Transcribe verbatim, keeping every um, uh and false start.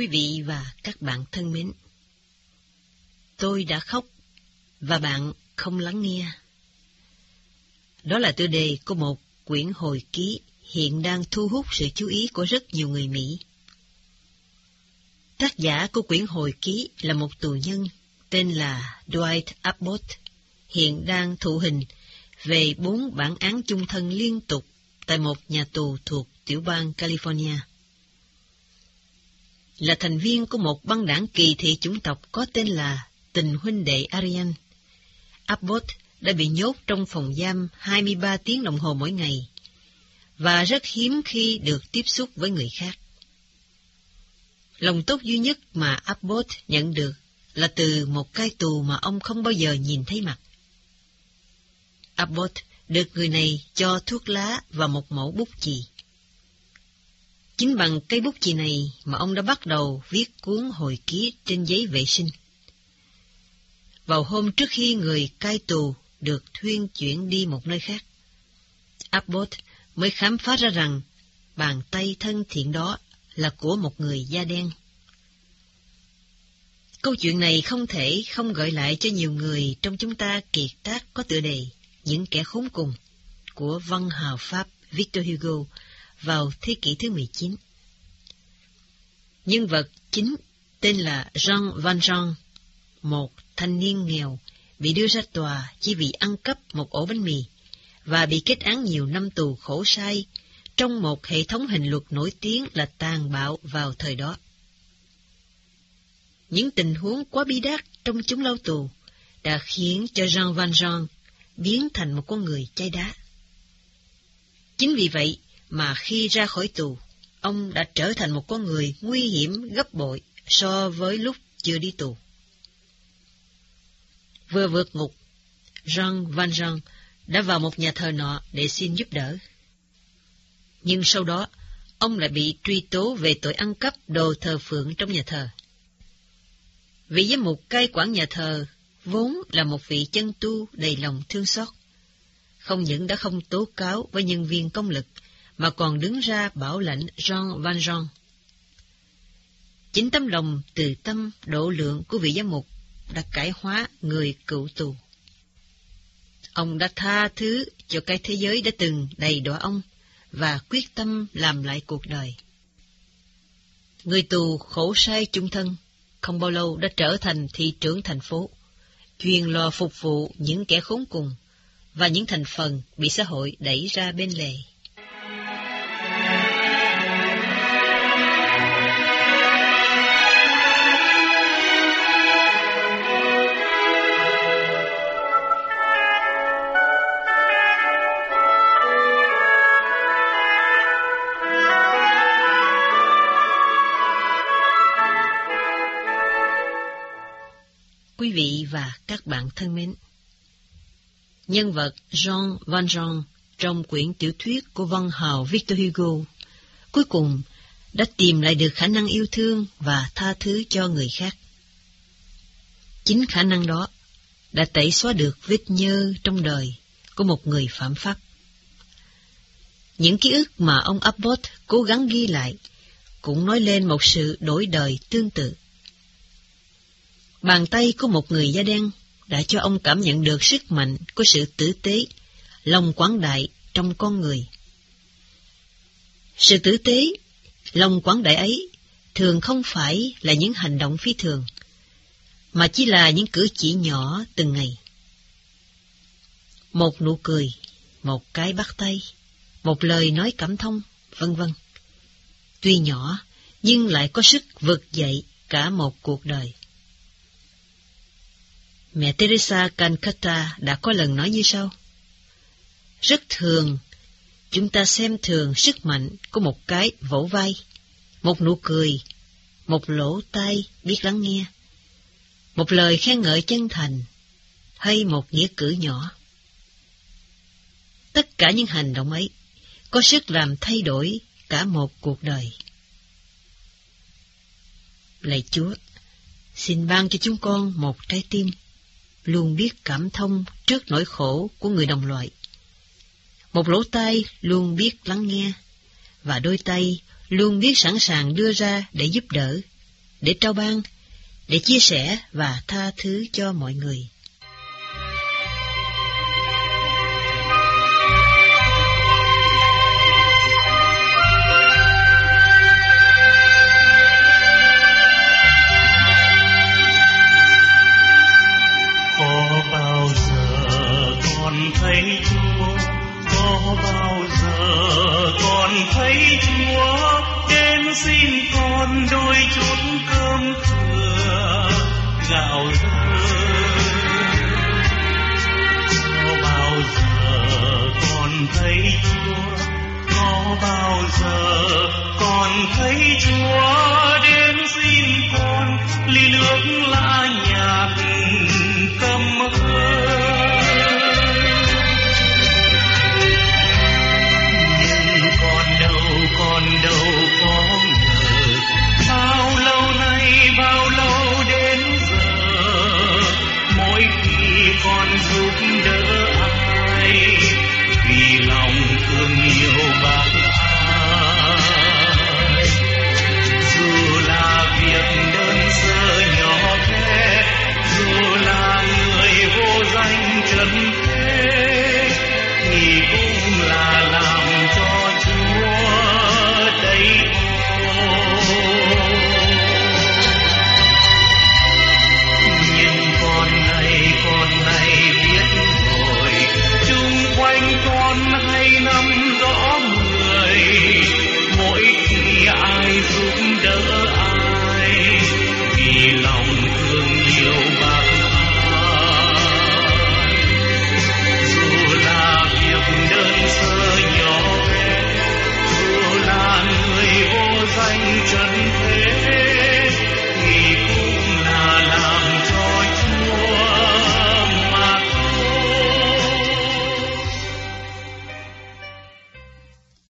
Quý vị và các bạn thân mến, tôi đã khóc và bạn không lắng nghe. Đó là tựa đề của một quyển hồi ký hiện đang thu hút sự chú ý của rất nhiều người Mỹ. Tác giả của quyển hồi ký là một tù nhân tên là Dwight Abbott, hiện đang thụ hình về bốn bản án chung thân liên tục tại một nhà tù thuộc tiểu bang California. Là thành viên của một băng đảng kỳ thị chủng tộc có tên là Tình huynh đệ Aryan, Abbott đã bị nhốt trong phòng giam hai mươi ba tiếng đồng hồ mỗi ngày, và rất hiếm khi được tiếp xúc với người khác. Lòng tốt duy nhất mà Abbott nhận được là từ một cai tù mà ông không bao giờ nhìn thấy mặt. Abbott được người này cho thuốc lá và một mẩu bút chì. Chính bằng cây bút chì này mà ông đã bắt đầu viết cuốn hồi ký trên giấy vệ sinh. Vào hôm trước khi người cai tù được thuyên chuyển đi một nơi khác, Abbott mới khám phá ra rằng bàn tay thân thiện đó là của một người da đen. Câu chuyện này không thể không gợi lại cho nhiều người trong chúng ta kiệt tác có tựa đề Những kẻ khốn cùng của văn hào Pháp Victor Hugo vào thế kỷ thứ mười chín. Nhân vật chính tên là Jean Valjean, một thanh niên nghèo bị đưa ra tòa chỉ vì ăn cắp một ổ bánh mì và bị kết án nhiều năm tù khổ sai trong một hệ thống hình luật nổi tiếng là tàn bạo vào thời đó. Những tình huống quá bi đát trong chốn lao tù đã khiến cho Jean Valjean biến thành một con người chai đá. Chính vì vậy mà khi ra khỏi tù, ông đã trở thành một con người nguy hiểm gấp bội so với lúc chưa đi tù. Vừa vượt ngục, Jean Valjean đã vào một nhà thờ nọ để xin giúp đỡ. Nhưng sau đó, ông lại bị truy tố về tội ăn cắp đồ thờ phượng trong nhà thờ. Vị giám mục cai quản nhà thờ vốn là một vị chân tu đầy lòng thương xót, không những đã không tố cáo với nhân viên công lực, mà còn đứng ra bảo lãnh Jean Valjean. Chính tấm lòng từ tâm độ lượng của vị giám mục đã cải hóa người cựu tù. Ông đã tha thứ cho cái thế giới đã từng đầy đọa ông và quyết tâm làm lại cuộc đời. Người tù khổ sai chung thân không bao lâu đã trở thành thị trưởng thành phố, chuyên lo phục vụ những kẻ khốn cùng và những thành phần bị xã hội đẩy ra bên lề. Quý vị và các bạn thân mến, nhân vật Jean Valjean trong quyển tiểu thuyết của văn hào Victor Hugo cuối cùng đã tìm lại được khả năng yêu thương và tha thứ cho người khác. Chính khả năng đó đã tẩy xóa được vết nhơ trong đời của một người phạm pháp. Những ký ức mà ông Abbott cố gắng ghi lại cũng nói lên một sự đổi đời tương tự. Bàn tay của một người da đen đã cho ông cảm nhận được sức mạnh của sự tử tế, lòng quảng đại trong con người. Sự tử tế, lòng quảng đại ấy thường không phải là những hành động phi thường, mà chỉ là những cử chỉ nhỏ từng ngày. Một nụ cười, một cái bắt tay, một lời nói cảm thông, vân vân. Tuy nhỏ, nhưng lại có sức vực dậy cả một cuộc đời. Mẹ Teresa Calcutta đã có lần nói như sau: rất thường, chúng ta xem thường sức mạnh của một cái vỗ vai, một nụ cười, một lỗ tai biết lắng nghe, một lời khen ngợi chân thành, hay một nghĩa cử nhỏ. Tất cả những hành động ấy có sức làm thay đổi cả một cuộc đời. Lạy Chúa, xin ban cho chúng con một trái tim luôn biết cảm thông trước nỗi khổ của người đồng loại, một lỗ tai luôn biết lắng nghe, và đôi tay luôn biết sẵn sàng đưa ra để giúp đỡ, để trao ban, để chia sẻ và tha thứ cho mọi người. Có bao giờ con thấy Chúa, có bao giờ con thấy Chúa đến xin con đôi chút cơm thừa gạo rơi. Có bao giờ con thấy Chúa, có bao giờ con thấy Chúa đến xin con ly nước lạ nhạt câm hơi. Nhưng con đâu, con đâu có ngờ, bao lâu nay, bao lâu đến giờ, mỗi khi con giúp đỡ ai, vì lòng thương yêu bác ai. Dù là việc đơn sơ nhỏ bé, dù là người vô danh trần thế, thì cũng là là